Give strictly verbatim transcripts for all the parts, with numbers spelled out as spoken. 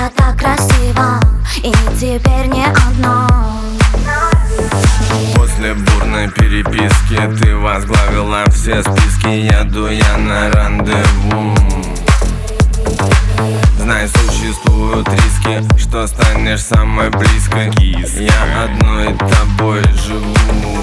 я так красива, и теперь не одна. После бурной переписки ты возглавила все списки. Еду я на рандеву. Знай, существуют риски, что станешь самой близкой. Я одной тобой живу.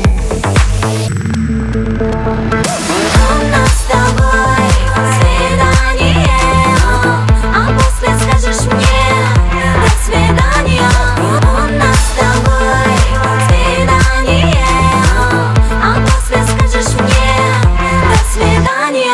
У нас с тобой свидание, а после скажешь мне до свидания. У нас с тобой свидание, а после скажешь мне до свидания.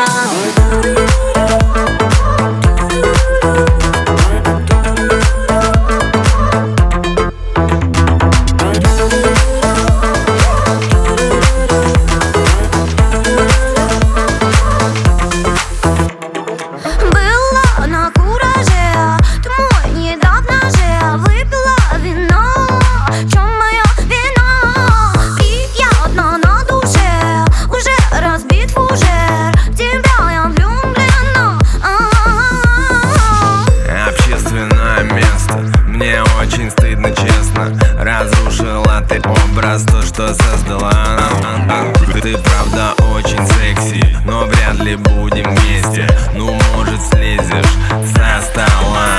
Мне очень стыдно, честно. Разрушила ты образ, то, что создала. Ты правда очень секси, но вряд ли будем вместе. Ну, может, слезешь со стола.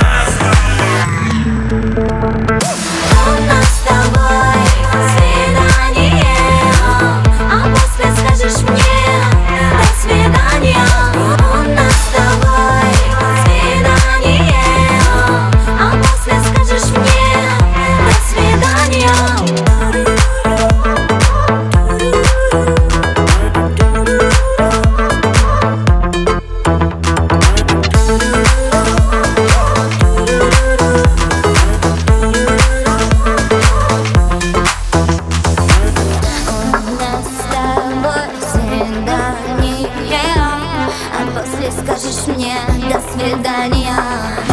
У нас с тобой свидание, а после скажешь мне до свидания. У нас с тобой свидание, а после скажешь мне до свидания. А после скажешь мне до свидания.